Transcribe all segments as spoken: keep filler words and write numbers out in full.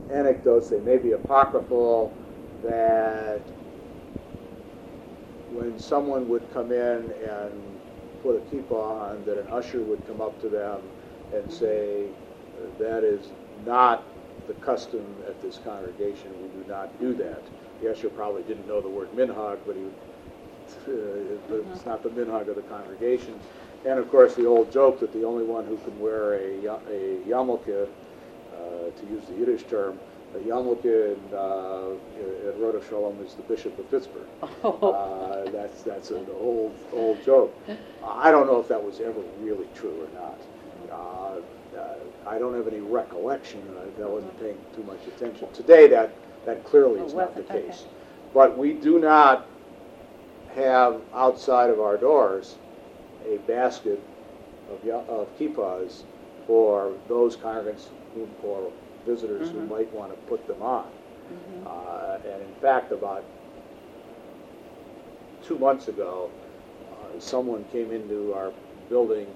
anecdotes, they may be apocryphal, that when someone would come in and put a kippah on, that an usher would come up to them and say, that is not the custom at this congregation, we do not do that. The usher probably didn't know the word minhag, but he uh, but it's not the minhag of the congregation. And of course the old joke that the only one who can wear a, a yarmulke, uh, to use the Yiddish term, a yarmulke in, uh, in Rod Hashalom is the Bishop of Pittsburgh. Oh. Uh, that's that's an old old joke. I don't know if that was ever really true or not. Uh, uh, I don't have any recollection. I, I wasn't paying too much attention. Today that, that clearly is not the case. Okay. But we do not have outside of our doors a basket of, ya- of kippahs for those congregants who, or visitors Mm-hmm. who might want to put them on. Mm-hmm. Uh, and in fact, about two months ago, uh, someone came into our building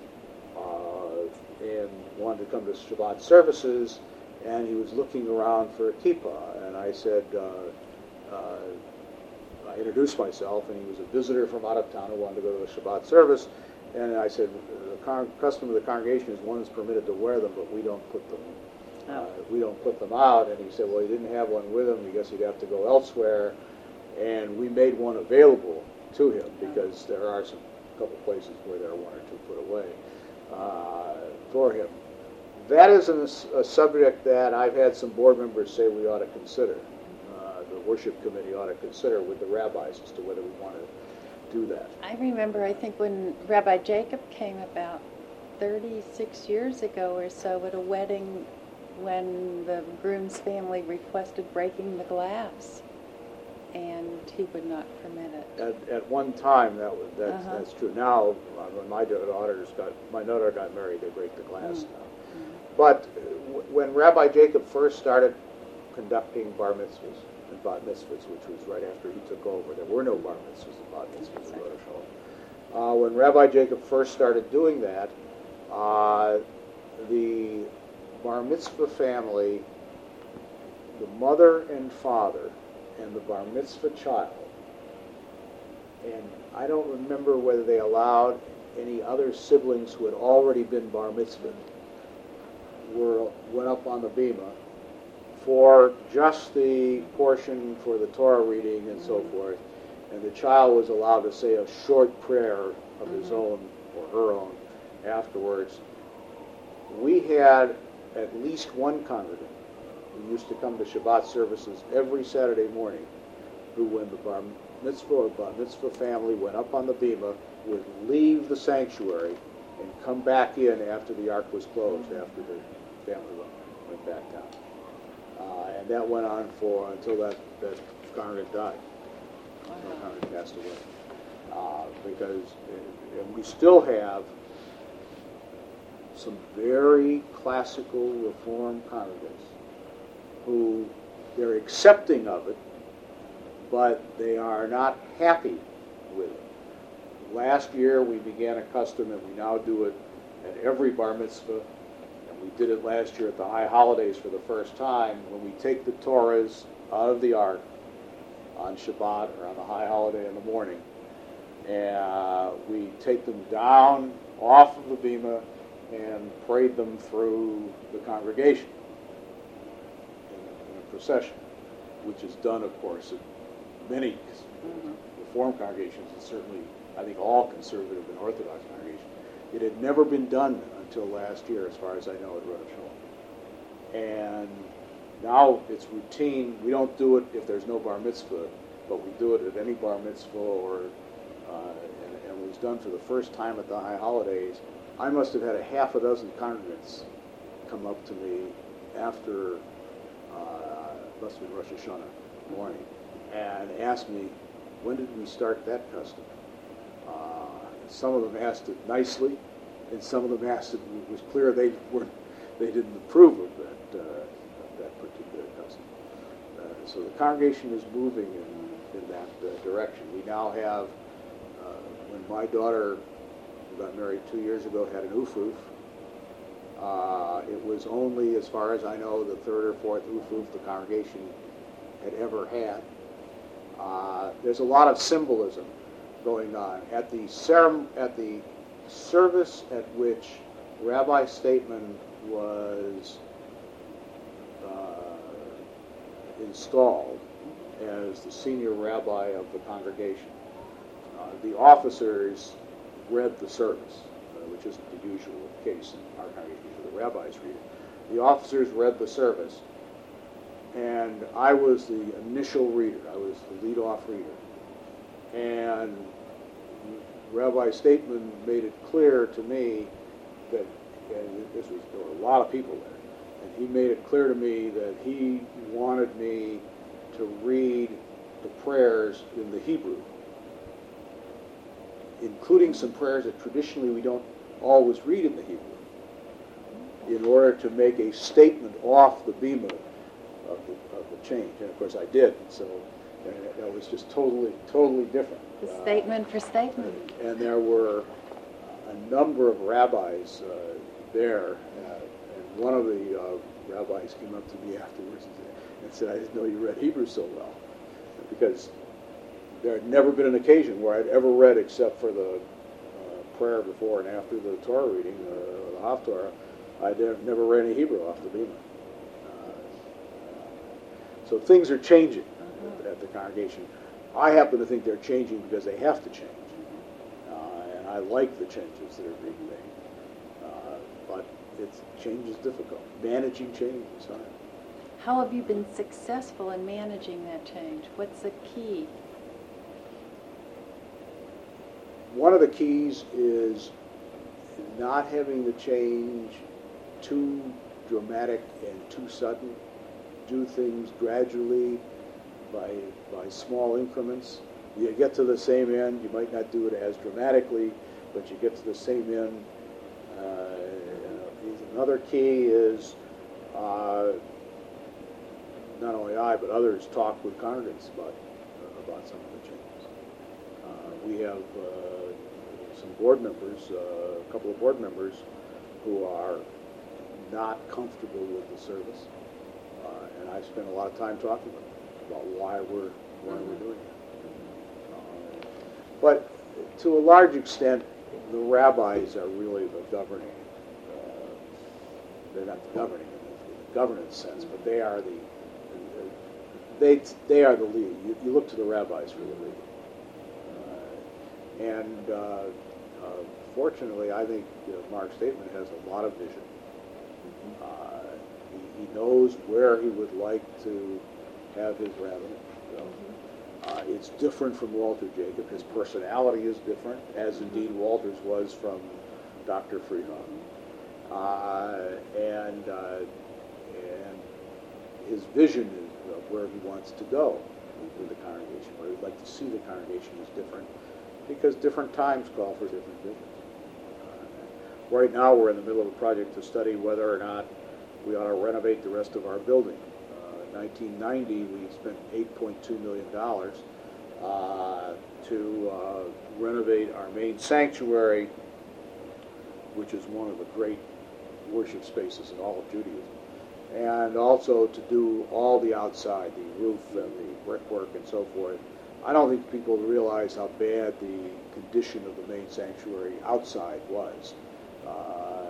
uh, and wanted to come to Shabbat services, and he was looking around for a kippah. And I said, uh, uh, I introduced myself, and he was a visitor from out of town who wanted to go to a Shabbat service. And I said, the con- custom of the congregation is one is permitted to wear them, but we don't put them Uh, we don't put them out. And he said, well, he didn't have one with him. I guess he'd have to go elsewhere. And we made one available to him because there are some couple places where there are one or two put away uh, for him. That is an, a subject that I've had some board members say we ought to consider. Uh, the worship committee ought to consider with the rabbis as to whether we want to do that. I remember, I think, when Rabbi Jacob came about thirty-six years ago or so at a wedding, when the groom's family requested breaking the glass, and he would not permit it. At, at one time, that was that's, Uh-huh. that's true. Now, uh, when my daughters got my daughter got married, they break the glass Mm. now. But uh, w- when Rabbi Jacob first started conducting bar mitzvahs and bat mitzvahs, which was right after he took over, there were no bar mitzvahs and bat mitzvahs in Rod Hashalom. Uh, when Rabbi Jacob first started doing that, uh, the bar mitzvah family, the mother and father, and the bar mitzvah child, and I don't remember whether they allowed any other siblings who had already been bar mitzvahed, were went up on the bima for just the portion for the Torah reading and so forth, and the child was allowed to say a short prayer of his own or her own afterwards. We had at least one congregant who used to come to Shabbat services every Saturday morning, who, when the bar mitzvah or bar mitzvah family went up on the bima, would leave the sanctuary and come back in after the ark was closed, after the family went back down. Uh, and that went on for until that, that congregant died. Wow. That congregant passed away. Uh, because and we still have some very classical Reform congregants who they're accepting of it, but they are not happy with it. Last year we began a custom, and we now do it at every bar mitzvah, and we did it last year at the high holidays for the first time, when we take the Torahs out of the ark on Shabbat or on the high holiday in the morning, and uh, we take them down off of the bima and parade them through the congregation in, in a procession, which is done, of course, at many Mm-hmm. Reform congregations, and certainly, I think, all conservative and Orthodox congregations. It had never been done until last year, as far as I know, at Rod Hashalom. And now it's routine. We don't do it if there's no bar mitzvah, but we do it at any bar mitzvah, or uh, and, and it was done for the first time at the high holidays. I must have had a half a dozen congregants come up to me after, uh, must have been Rosh Hashanah morning, and ask me, when did we start that custom? Uh, some of them asked it nicely, and some of them asked it, it was clear they weren't, they didn't approve of that, uh, of that particular custom. Uh, so the congregation is moving in, in that uh, direction. We now have, uh, when my daughter who got married two years ago had an ufruf, uh, it was only, as far as I know, the third or fourth roof roof the congregation had ever had. Uh, there's a lot of symbolism going on. At the, cerem- at the service at which Rabbi Stateman was uh, installed as the senior rabbi of the congregation, uh, the officers read the service, uh, which isn't the usual case in our congregation. Usually the rabbis read it. The officers read the service, and I was the initial reader. I was the lead-off reader. And Rabbi Stateman made it clear to me that, and this was, there were a lot of people there, and he made it clear to me that he wanted me to read the prayers in the Hebrew, including some prayers that traditionally we don't always read in the Hebrew, in order to make a statement off the bima of the, of the change. And of course I did, so and that was just totally, totally different. The uh, statement for statement. And, and there were a number of rabbis uh, there, uh, and one of the uh, rabbis came up to me afterwards and said, and said, I didn't know you read Hebrew so well, because there had never been an occasion where I'd ever read, except for the uh, prayer before and after the Torah reading, uh, the Haftorah, I'd never read any Hebrew off the Bima. Uh, so things are changing uh-huh. at, at the congregation. I happen to think they're changing because they have to change. Uh, and I like the changes that are being made. Uh, but it's, change is difficult. Managing change is hard. How have you been successful in managing that change? What's the key? One of the keys is not having the change too dramatic and too sudden. Do things gradually, by by small increments. You get to the same end. You might not do it as dramatically, but you get to the same end. Uh, another key is uh, not only I, but others talk with congregants about uh, about some of the changes. Uh, we have uh, some board members, uh, a couple of board members, who are not comfortable with the service, uh, and I've spent a lot of time talking with them about why we're why we're doing it. Uh, but to a large extent, the rabbis are really the governing. Uh, they're not the governing in the governance sense, but they are the they they are the lead. You, you look to the rabbis for the lead. Uh, and uh, uh, fortunately, I think uh, Mark Stateman has a lot of vision. Uh, he, he knows where he would like to have his rabbinate go. Uh, it's different from Walter Jacob. His personality is different, as indeed Walter's was from Doctor Freehoff. Uh, and uh, and his vision is of where he wants to go with the congregation, where he'd like to see the congregation is different, because different times call for different visions. Uh, right now, we're in the middle of a project to study whether or not we ought to renovate the rest of our building. In nineteen ninety, we spent eight point two million dollars uh, to uh, renovate our main sanctuary, which is one of the great worship spaces in all of Judaism, and also to do all the outside, the roof and the brickwork and so forth. I don't think people realize how bad the condition of the main sanctuary outside was. Uh,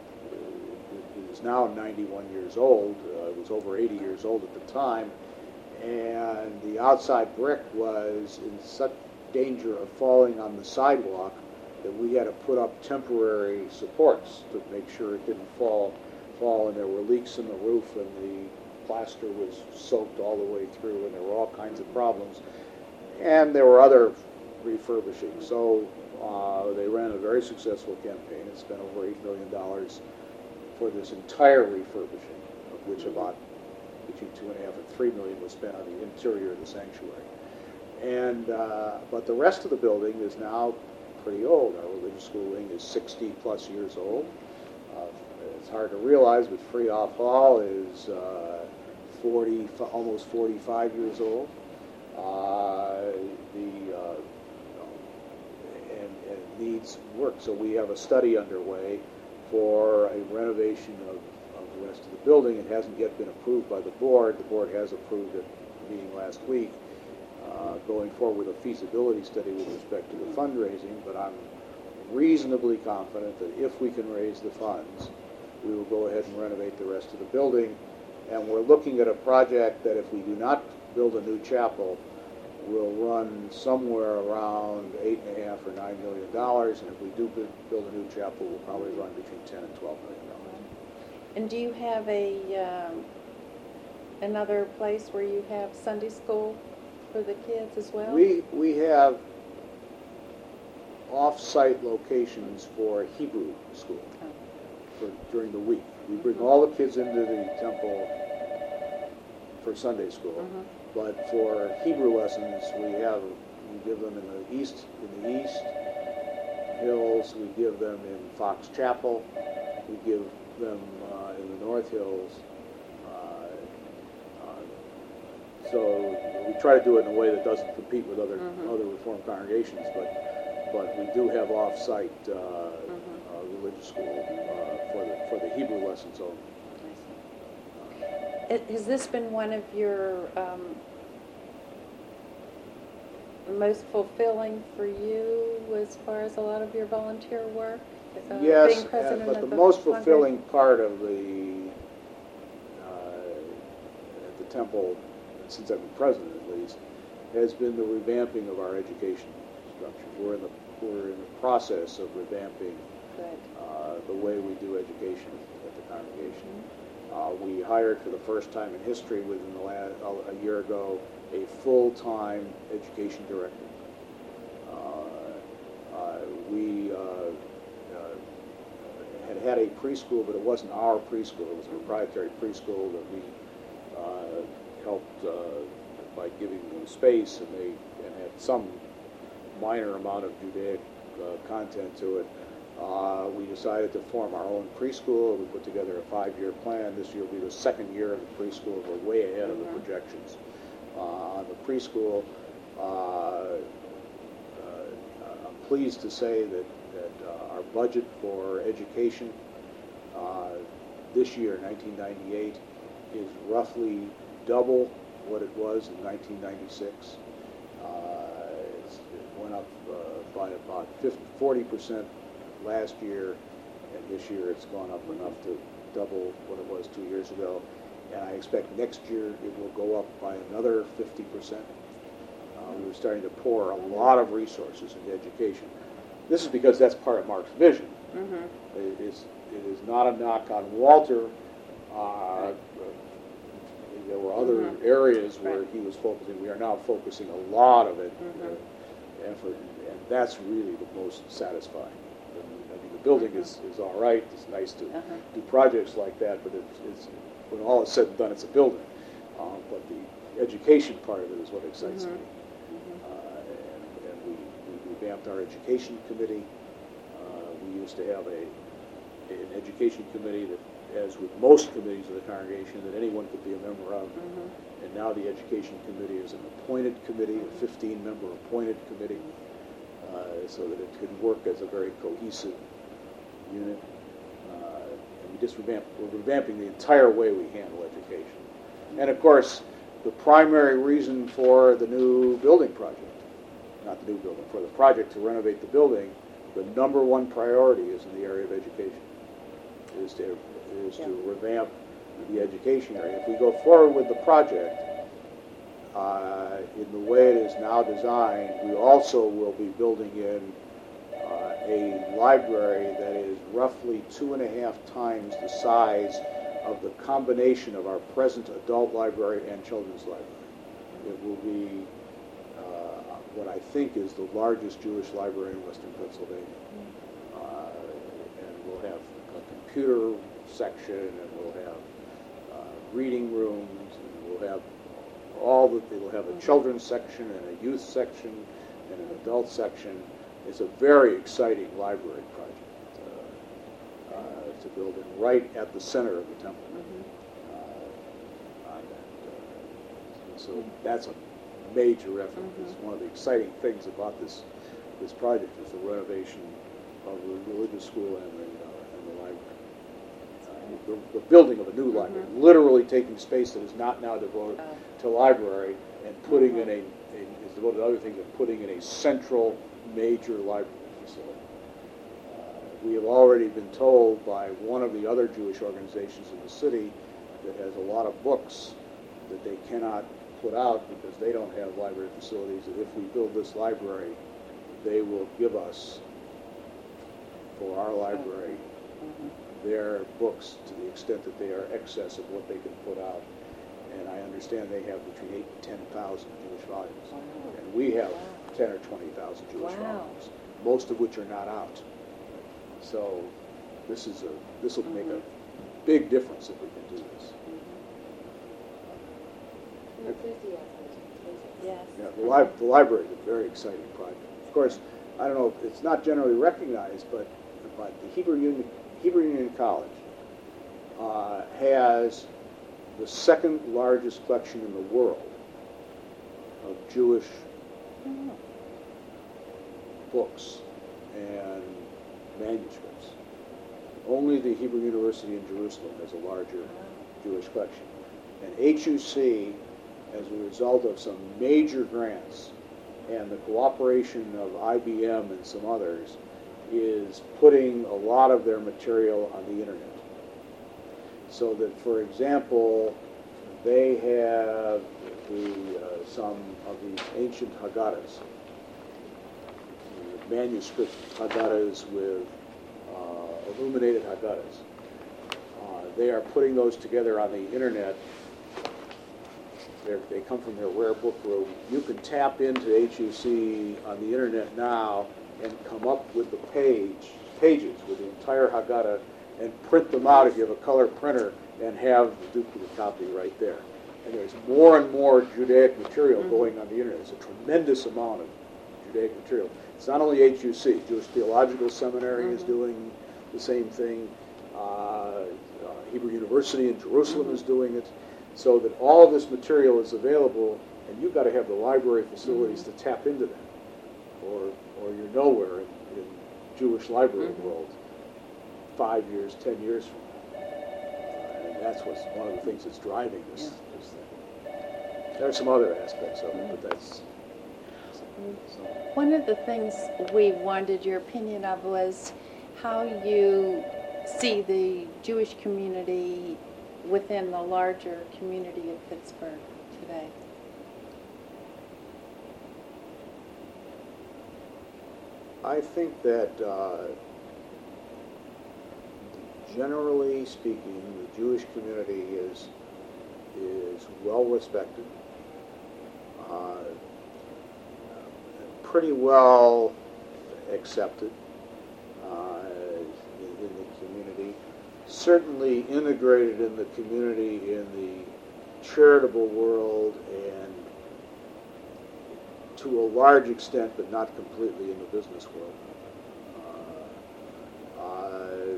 it is now ninety-one years old. Uh, it was over eighty years old at the time, and the outside brick was in such danger of falling on the sidewalk that we had to put up temporary supports to make sure it didn't fall. Fall, and there were leaks in the roof, and the plaster was soaked all the way through, and there were all kinds of problems. And there were other refurbishing. So uh, they ran a very successful campaign and spent over eight million dollars for this entire refurbishing, of which about between two and a half and three million was spent on the interior of the sanctuary. And uh, but the rest of the building is now pretty old. Our religious school wing is sixty plus years old. Uh, it's hard to realize, but Freehoff Hall is uh, forty, almost forty-five years old. Uh, the uh, and, and it needs work. So we have a study underway for a renovation of, of the rest of the building. It hasn't yet been approved by the board. The board has approved it at the meeting last week, uh, going forward with a feasibility study with respect to the fundraising, but I'm reasonably confident that if we can raise the funds, we will go ahead and renovate the rest of the building. And we're looking at a project that if we do not build a new chapel, will run somewhere around eight and a half or nine million dollars, and if we do build a new chapel, we'll probably run between ten and twelve million dollars. And do you have a um, another place where you have Sunday school for the kids as well? We we have off-site locations for Hebrew school Oh. for during the week. We bring all the kids into the temple for Sunday school. Mhm. But for Hebrew lessons, we have, we give them in the east, in the east hills, we give them in Fox Chapel, we give them uh, in the North Hills. Uh, uh, so we try to do it in a way that doesn't compete with other Mhm. other Reformed congregations, but but we do have off-site uh, Mhm. uh, religious school uh, for the for the Hebrew lessons only. It- Has this been one of your um, most fulfilling for you as far as a lot of your volunteer work? Uh, Yes, being uh, president but of the most fundraising? fulfilling part of the, uh, at the temple, since I've been president at least, has been the revamping of our education structure. We're in the, we're in the process of revamping Good. uh, the way we do education at the congregation. Uh, we hired for the first time in history within the last, a year ago, a full-time education director. Uh, uh, we uh, uh, had had a preschool, but it wasn't our preschool. It was a proprietary preschool that we uh, helped uh, by giving them space, and they and had some minor amount of Judaic uh, content to it. Uh, we decided to form our own preschool. We put together a five-year plan. This year will be the second year of the preschool. We're way ahead of the projections. Uh, on the preschool, uh, uh, I'm pleased to say that, that uh, our budget for education uh, this year, nineteen ninety-eight, is roughly double what it was in nineteen ninety-six. Uh, it's, it went up uh, by about fifty, forty percent last year, and this year it's gone up enough to double what it was two years ago. And I expect next year it will go up by another fifty percent. Uh, we're starting to pour a lot of resources into education. This is because that's part of Mark's vision. Mm-hmm. It is, it is not a knock on Walter. Uh, there were other Mhm. areas where Right. he was focusing. We are now focusing a lot of it, Mhm. uh, effort, and that's really the most satisfying. I mean, the building is, is all right. It's nice to Uh-huh. do projects like that, but it's, it's when all is said and done, it's a building. Uh, but the education part of it is what excites Mhm. me. Uh, and, and we, we revamped our education committee. Uh, we used to have a an education committee that, as with most committees of the congregation, that anyone could be a member of. Mhm. And now the education committee is an appointed committee, a fifteen-member appointed committee, uh, so that it can work as a very cohesive unit. Uh, and we just revamp, we're revamping the entire way we handle education. And of course, the primary reason for the new building project, not the new building, for the project to renovate the building, the number one priority is in the area of education, is to, is to Yeah. revamp the education area. If we go forward with the project, uh, in the way it is now designed, we also will be building in uh, a library that is roughly two and a half times the size of the combination of our present adult library and children's library. It will be uh, what I think is the largest Jewish library in western Pennsylvania. Uh, and we'll have a computer section, and we'll have uh, reading rooms, and we'll have all the, it'll have a children's section and a youth section and an adult section. It's a very exciting library project uh, uh, to build in right at the center of the temple. Mhm. Uh, on that, uh, so that's a major effort. It's one of the exciting things about this this project is the renovation of the religious school and the, uh, and the library. Uh, the, the building of a new library, literally taking space that is not now devoted Oh. to library and putting Mhm. in a, a is devoted to other things and putting in a central major library facility. Uh, we have already been told by one of the other Jewish organizations in the city that has a lot of books that they cannot put out because they don't have library facilities, that if we build this library, they will give us, for our library, Mhm. their books to the extent that they are excess of what they can put out. And I understand they have between eight and ten thousand Jewish volumes. Wow. And we have Wow. ten or twenty thousand Jewish Wow. volumes, most of which are not out. So this is a, this will make a big difference if we can do this. Enthusiasm. Yes. Yeah, the, li- the library is a very exciting project. Of course, I don't know, it's not generally recognized, but, but the Hebrew Union, Hebrew Union College uh, has the second largest collection in the world of Jewish Oh. books and manuscripts. Only the Hebrew University in Jerusalem has a larger Jewish collection. And H U C, as a result of some major grants and the cooperation of I B M and some others, is putting a lot of their material on the internet. So that, for example, they have the, uh, some of these ancient Haggadahs, manuscript Haggadahs with uh, illuminated Haggadahs. Uh, they are putting those together on the internet. They're, they come from their rare book room. You can tap into H U C on the internet now and come up with the page, pages with the entire Haggadah and print them out if you have a color printer and have the duplicate copy right there. And there's more and more Judaic material Mhm. going on the internet. It's a tremendous amount of Judaic material. It's not only H U C. Jewish Theological Seminary is Mhm. doing the same thing. Uh, uh, Hebrew University in Jerusalem Mhm. is doing it. So that all of this material is available, and you've got to have the library facilities Mhm. to tap into that, or or you're nowhere in, in Jewish library Mhm. world five years, ten years from now. Uh, and that's what's one of the things that's driving this, this thing. There are some other aspects of it, but that's so. One of the things we wanted your opinion of was how you see the Jewish community within the larger community of Pittsburgh today. I think that uh, generally speaking, the Jewish community is is well respected, uh, pretty well accepted uh, in, in the community. Certainly integrated in the community in the charitable world and to a large extent, but not completely, in the business world. Uh, uh,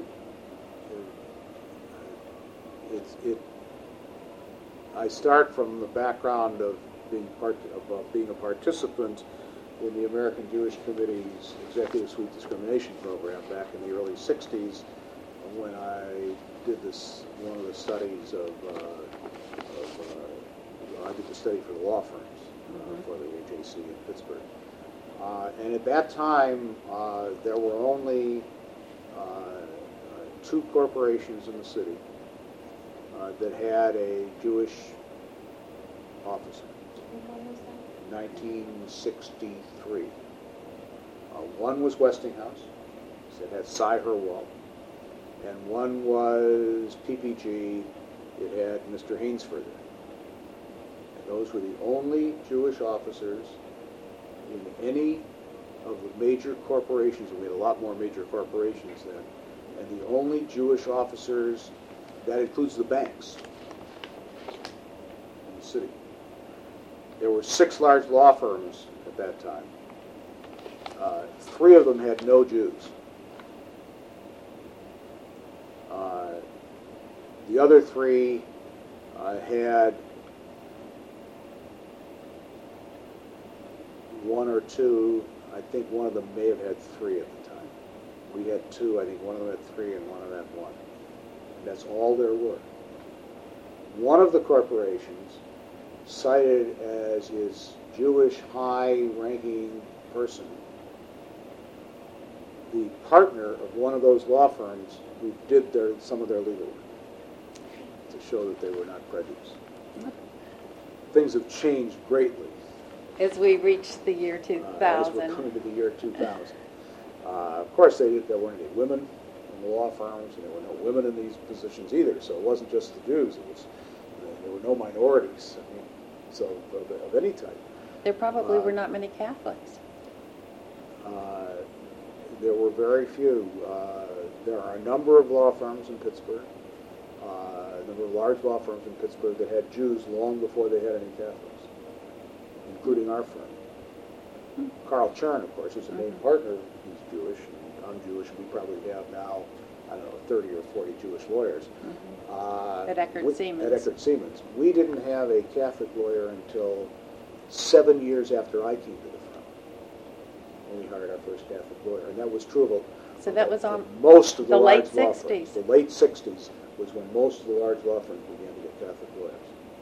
it's it. I start from the background of being part of uh, being a participant in the American Jewish Committee's Executive Suite Discrimination Program back in the early sixties, when I did this one of the studies of. Uh, of uh, I did the study for the law firms. Uh, for the A J C in Pittsburgh. Uh, and at that time, uh, there were only uh, uh, two corporations in the city uh, that had a Jewish officer. When was that? nineteen sixty-three. Uh, one was Westinghouse, it had Cy Herwell, and one was P P G, it had Mister Hainsford. Those were the only Jewish officers in any of the major corporations, and we had a lot more major corporations then, and the only Jewish officers, that includes the banks in the city. There were six large law firms at that time. Uh, three of them had no Jews. Uh, the other three uh, had one or two. I think one of them may have had three at the time. We had two. I think one of them had three and one of them had one. That's all there were. One of the corporations, cited as his Jewish high-ranking person, the partner of one of those law firms who did their, some of their legal work, to show that they were not prejudiced. Things have changed greatly As we reach the year two uh, as we're thousand. coming to the year two thousand. Uh, of course, they, there weren't any women in the law firms, and there were no women in these positions either, so it wasn't just the Jews. It was, uh, there were no minorities, I mean, so of, of any type. There probably uh, were not many Catholics. Uh, there were very few. Uh, there are a number of law firms in Pittsburgh, uh, a number of large law firms in Pittsburgh that had Jews long before they had any Catholics, including our firm. Carl Chern, of course, is a named Mhm. partner. He's Jewish, and I'm Jewish, and we probably have now, I don't know, thirty or forty Jewish lawyers. Uh, At Eckerd we- Siemens. At Eckerd Siemens. We didn't have a Catholic lawyer until seven years after I came to the firm, when we hired our first Catholic lawyer, and that was true of a- So that was of on most of the, the late large law firms. sixties. The late sixties was when most of the large law firms began to get Catholic lawyers.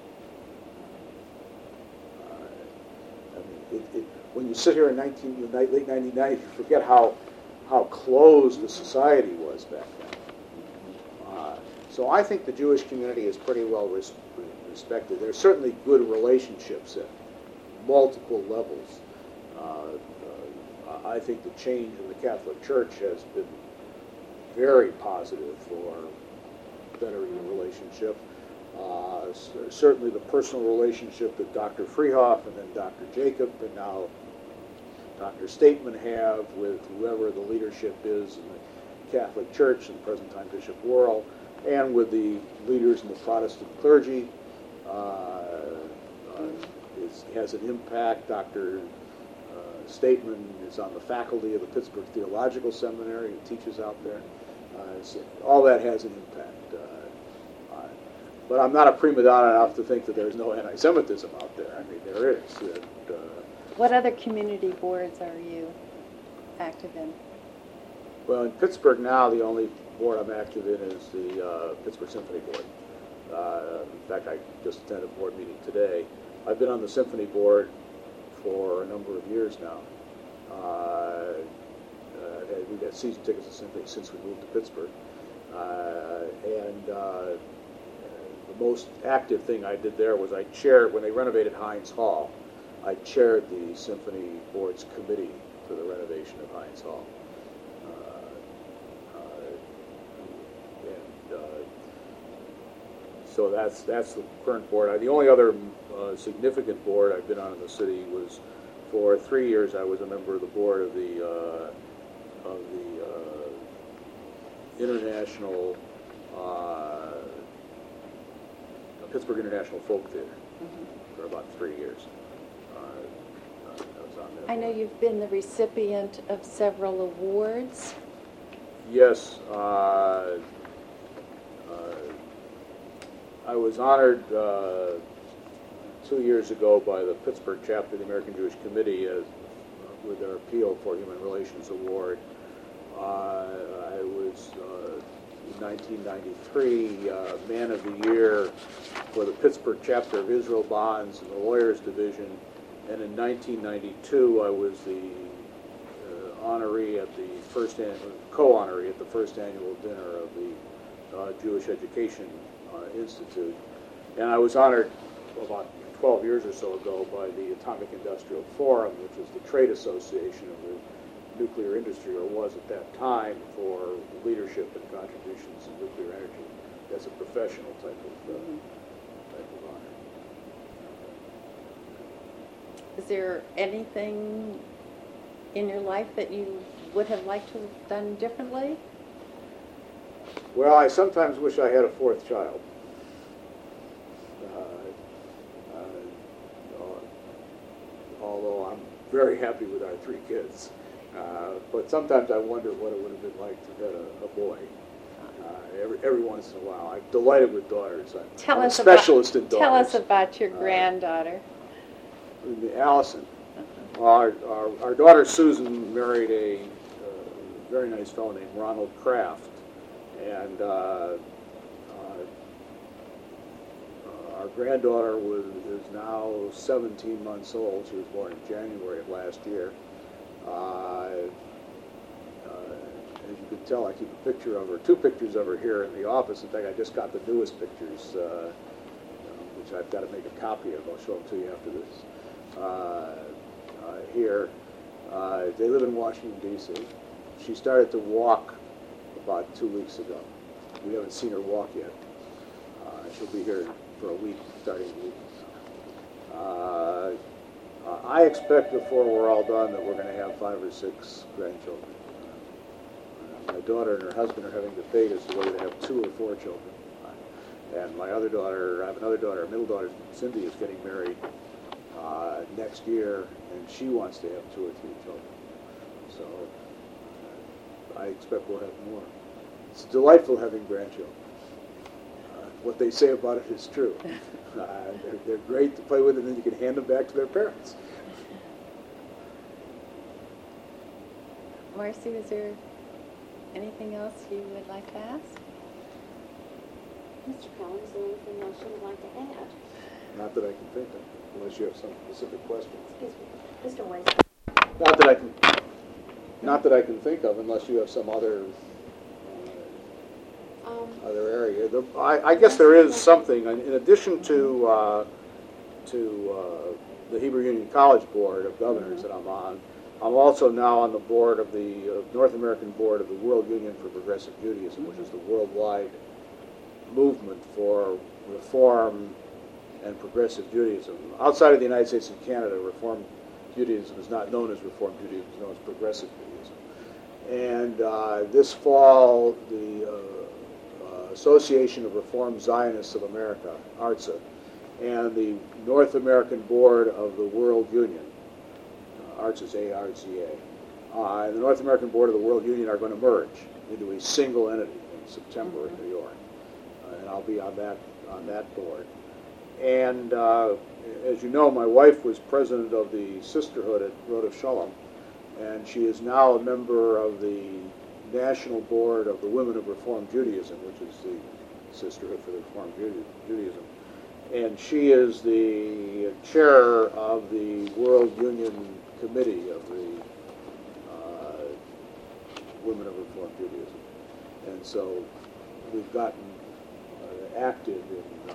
Uh, I mean, it, it, when you sit here in nineteen, you know, late nineteen ninety, you forget how how closed the society was back then. Uh, so I think the Jewish community is pretty well res- respected. There's certainly good relationships at multiple levels. Uh, uh, I think the change in the Catholic Church has been very positive for bettering the relationship. Uh, c- certainly the personal relationship that Doctor Freehoff and then Doctor Jacob and now Doctor Stateman have with whoever the leadership is in the Catholic Church, and the present time Bishop Worrell, and with the leaders in the Protestant clergy, uh, uh, is, has an impact. Doctor Uh, Stateman is on the faculty of the Pittsburgh Theological Seminary and teaches out there. Uh, so all that has an impact. Uh, uh, but I'm not a prima donna enough to think that there's no anti-Semitism out there. I mean, there is. And, uh, What other community boards are you active in? well, in Pittsburgh now, the only board I'm active in is the uh, Pittsburgh Symphony Board. Uh, in fact, I just attended a board meeting today. I've been on the Symphony Board for a number of years now. Uh, uh, and we've got season tickets to Symphony since we moved to Pittsburgh. Uh, and uh, the most active thing I did there was I chaired, when they renovated Heinz Hall, I chaired the Symphony Board's committee for the renovation of Heinz Hall. Uh, uh, and uh, so that's that's the current board. I, the only other uh, significant board I've been on in the city was for three years. I was a member of the board of the uh, of the uh, International uh, Pittsburgh International Folk Theater Mm-hmm. for about three years. Uh, uh, I was on that I know board. you've been the recipient of several awards. Yes. Uh, uh, I was honored uh, two years ago by the Pittsburgh chapter of the American Jewish Committee as, uh, with their Appeal for Human Relations Award. Uh, I was, uh, in nineteen ninety-three, uh, Man of the Year for the Pittsburgh chapter of Israel Bonds in the Lawyers Division. And in nineteen ninety-two, I was the uh, honoree at the first an- co-honoree at the first annual dinner of the uh, Jewish Education uh, Institute. And I was honored about twelve years or so ago by the Atomic Industrial Forum, which is the trade association of the nuclear industry, or was at that time, for leadership and contributions in nuclear energy as a professional type of, uh, type of honor. Is there anything in your life that you would have liked to have done differently? Well, I sometimes wish I had a fourth child. Uh, uh, uh, although I'm very happy with our three kids. Uh, but sometimes I wonder what it would have been like to have a, a boy. Uh, every, every once in a while. I'm delighted with daughters. I'm, Tell I'm us a specialist about, in daughters. Tell us about your Uh, granddaughter. Allison. Our, our, our daughter Susan married a uh, very nice fellow named Ronald Kraft. And uh, our granddaughter was, is now seventeen months old. She was born in January of last year. Uh, uh, as you can tell, I keep a picture of her, two pictures of her here in the office. In fact, I just got the newest pictures, uh, uh, which I've got to make a copy of. I'll show them to you after this. Uh, uh, here, uh, they live in Washington, D C She started to walk about two weeks ago. We haven't seen her walk yet. Uh, she'll be here for a week, starting a week. Uh, uh, I expect before we're all done that we're going to have five or six grandchildren. Uh, my daughter and her husband are having debate as to whether to have two or four children. Uh, and my other daughter, I have another daughter, our middle daughter, Cindy, is getting married uh, next year, and she wants to have two or three children. So uh, I expect we'll have more. It's delightful having grandchildren. Uh, what they say about it is true. Uh, they're, they're great to play with, and then you can hand them back to their parents. Marcy, is there anything else you would like to ask? Mister Cohen, is there anything else you would like to add? Not that I can think of, unless you have some specific question. Excuse me. Mister Weiss. Not that I can, not that I can think of, unless you have some other uh, Um, other area. The, I, I guess there is something in in addition to uh, to uh, the Hebrew Union College Board of Governors that I'm on. I'm also now on the board of the uh, North American Board of the World Union for Progressive Judaism, which is the worldwide movement for reform and progressive Judaism. Outside of the United States and Canada, Reform Judaism is not known as Reform Judaism; it's known as Progressive Judaism. And uh, this fall, the uh, Association of Reformed Zionists of America, ARTZA, and the North American Board of the World Union, uh, ARTZA is A R Z A, uh, and the North American Board of the World Union are going to merge into a single entity in September in New York, uh, and I'll be on that on that board. And uh, as you know, my wife was president of the Sisterhood at Rodef Shalom, and she is now a member of the National Board of the Women of Reformed Judaism, which is the Sisterhood for the Reformed Judaism. And she is the chair of the World Union Committee of the uh, Women of Reformed Judaism. And so we've gotten uh, active in uh,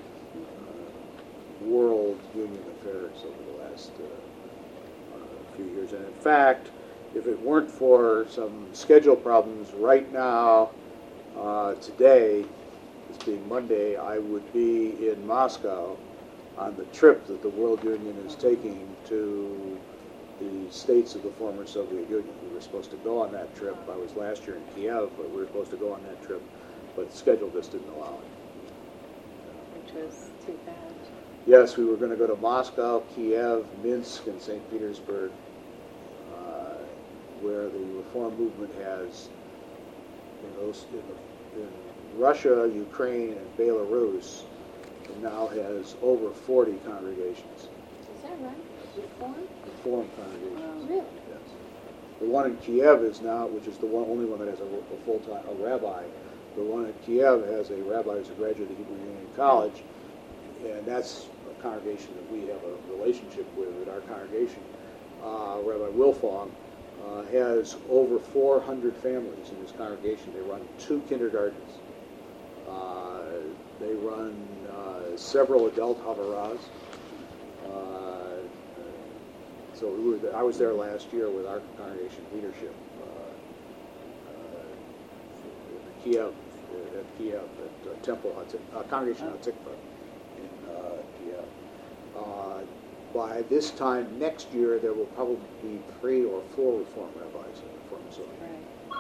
uh, world union affairs over the last uh, uh, few years. And in fact, if it weren't for some schedule problems right now, uh, today, this being Monday, I would be in Moscow on the trip that the World Union is taking to the states of the former Soviet Union. We were supposed to go on that trip. I was last year in Kiev, but we were supposed to go on that trip, but the schedule just didn't allow it. Which was too bad. Yes, we were going to go to Moscow, Kiev, Minsk, and Saint Petersburg, uh, where the reform movement has, in, those, in, the, in Russia, Ukraine, and Belarus, it now has over forty congregations. Is that right? Reform? Reform congregations. Really? Yes. The one in Kiev is now, which is the one, only one that has a, a full-time a rabbi. The one in Kiev has a rabbi who's a graduate of the Hebrew Union College, and that's a congregation that we have a relationship with at our congregation. Uh, Rabbi Wilfong uh, has over four hundred families in his congregation. They run two kindergartens. Uh, they run uh, several adult havaras. Uh, so we were there, I was there last year with our congregation leadership uh, uh, in Kiev, at Kiev, at uh, Temple, uh, Congregation HaTikva in uh, Kiev. Uh, by this time next year, there will probably be three or four Reform rabbis in the Reform Zone. Right.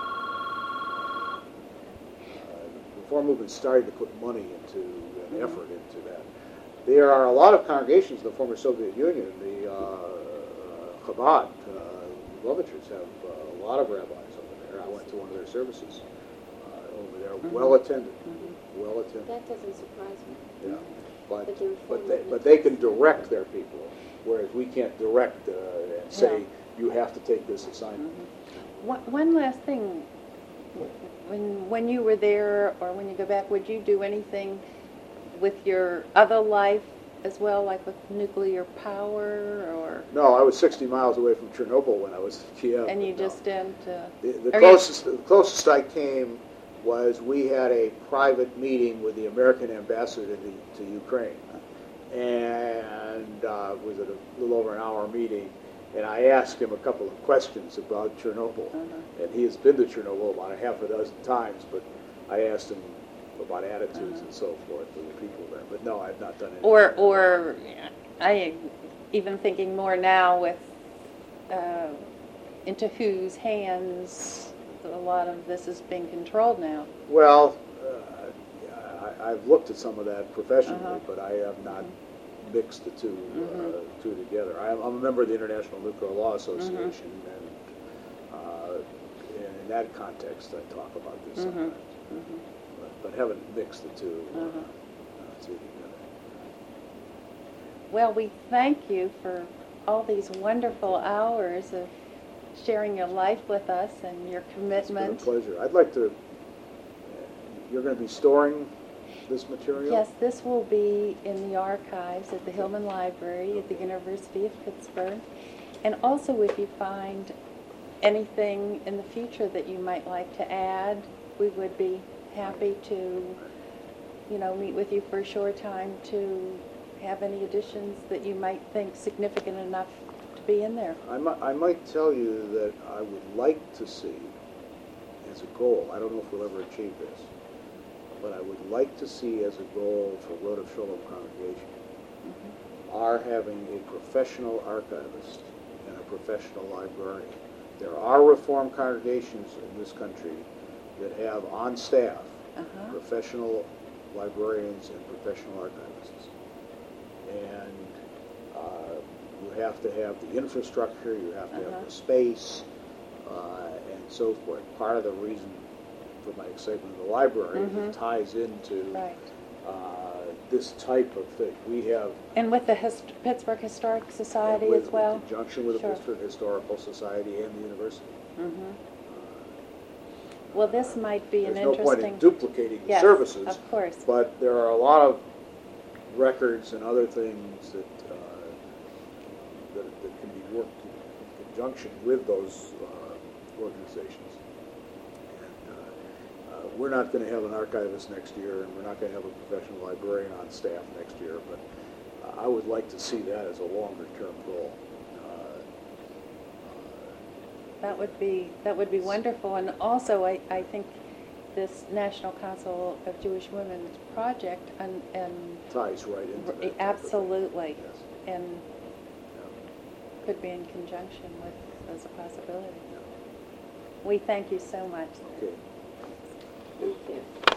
Uh, the Reform movement started to put money into and effort into that. There are a lot of congregations in the former Soviet Union. The uh, Chabad, uh, Lubavitchers have uh, a lot of rabbis over there. I went to one of their services uh, over there. Mm-hmm. Well attended, Mm-hmm. well attended. That doesn't surprise me. Yeah, but But the but Reform they movement but they can doesn't. direct their people, whereas we can't direct uh, and say you have to take this assignment. Mm-hmm. One, one last thing. When when you were there, or when you go back, would you do anything with your other life as well, like with nuclear power, or, No, I was sixty miles away from Chernobyl when I was in Kiev. and you but no. just didn't, uh, The, the are you- closest, the closest I came was we had a private meeting with the American ambassador to, the, to Ukraine, and uh, it was at a little over an hour meeting, and I asked him a couple of questions about Chernobyl, Uh-huh. and he has been to Chernobyl about a half a dozen times, but I asked him about attitudes and so forth of the people there. But no, I've not done anything. or, or, I, even thinking more now with, uh, into whose hands a lot of this is being controlled now. Well, uh, I, I've looked at some of that professionally, Uh-huh. but I have not mixed the two uh, Mhm. two together. I'm, I'm a member of the International Nuclear Law Mm-hmm. Association, and, uh, and in that context, I talk about this Mhm. sometimes, Mhm. but, but haven't mixed the two, uh, Uh-huh. uh, two together. Well, we thank you for all these wonderful hours of sharing your life with us and your commitment. It's been a pleasure. I'd like to. You're going to be storing this material? Yes, this will be in the archives at the Hillman Library at the University of Pittsburgh. And also, if you find anything in the future that you might like to add, we would be happy to, you know, meet with you for a short time to have any additions that you might think significant enough to be in there. I might, I might tell you that I would like to see, as a goal, I don't know if we'll ever achieve this, but I would like to see as a goal for Rhoda Shalom Congregation, Mm-hmm. our having a professional archivist and a professional librarian. There are Reformed congregations in this country that have on staff Uh-huh. professional librarians and professional archivists. And uh, you have to have the infrastructure, you have to Uh-huh. have the space, uh, and so forth. Part of the reason for my excitement of the library Mhm. ties into Right. uh, this type of thing. We have, And with the Hist- Pittsburgh Historic Society with, as well? in conjunction with Sure. the Pittsburgh Historical Society and the university. Mm-hmm. Well, this might be an There's no point in interesting... duplicating the Yes, services, of course. but there are a lot of records and other things that uh, that, that can be worked in conjunction with those uh, organizations. And uh, uh, we're not going to have an archivist next year, and we're not going to have a professional librarian on staff next year, but uh, I would like to see that as a longer-term goal. Uh, That would be, that would be wonderful. And also, I, I think this National Council of Jewish Women's project and, and ties right into that type of thing. absolutely, Yes. and Yeah. could be in conjunction with, as a possibility. Yeah. We thank you so much. Okay. Thank you.